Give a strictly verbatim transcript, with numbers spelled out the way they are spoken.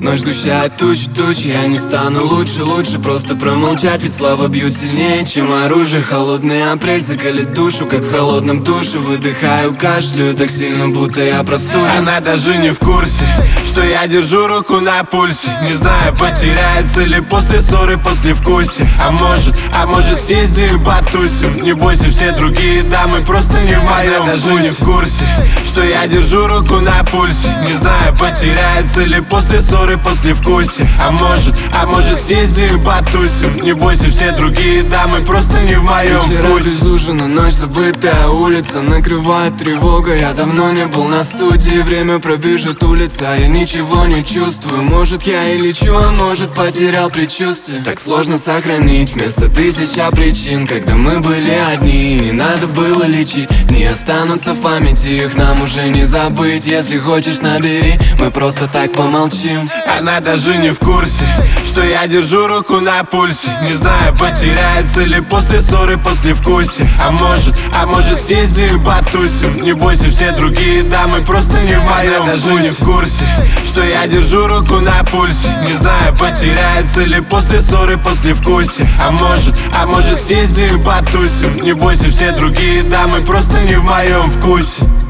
Ночь сгущает тучи, тучи. Я не стану лучше, лучше просто промолчать, ведь слова бьют сильнее, чем оружие. Холодный апрель закалит душу, как в холодном душе. Выдыхаю, кашлю так сильно, будто я простужен. Она даже не в курсе, что я держу руку на пульсе. Не знаю, потеряется ли после ссоры послевкусие. А может, а может съездим потусим. Не бойся, все другие дамы просто не в моем вкусе. Даже не в курсе, что я держу руку на пульсе. Не знаю, потеряется ли после ссоры послевкусие. А может, а может съездим потусим. Не бойся, все другие дамы просто не в моем Вчера вкусе. без ужина, ночь забытая, улица накрывает тревога. Я давно не был на студии, время пробежит улица. Я ничего не чувствую, может я и лечу, а может потерял предчувствие. Так сложно сохранить вместо тысяча причин, когда мы были одни, не надо было лечить. Дни останутся в памяти, их нам уже не забыть. Если хочешь, набери, мы просто так помолчим. Она даже не в курсе, что я держу руку на пульсе. Не знаю, потеряется ли после ссоры послевкусие. А может, а может съездим потусим. Не бойся, все другие дамы просто не в моем вкусе. Даже не в курсе, что я держу руку на пульсе. Не знаю, потеряется ли после ссоры послевкусие. А может, а может съездим потусим. Не бойся, все другие дамы просто не в моем вкусе.